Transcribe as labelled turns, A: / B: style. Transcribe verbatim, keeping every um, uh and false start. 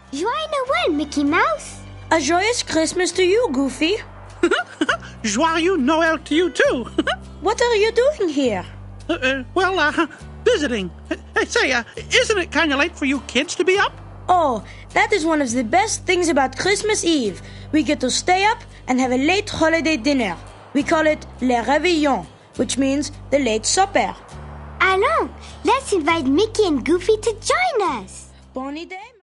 A: Joyeux Noël, Mickey Mouse.
B: A joyous Christmas to you, Goofy.
C: Joyeux Noel to you, too.
B: What are you doing here?
C: uh, uh, well, uh, visiting. Hey, say, uh, isn't it kind of late for you kids to be up?
B: Oh, that is one of the best things about Christmas Eve. We get to stay up and have a late holiday dinner. We call it Le Réveillon, which means the late supper.
A: Allons, let's invite Mickey and Goofy to join us.
B: Bonne idée.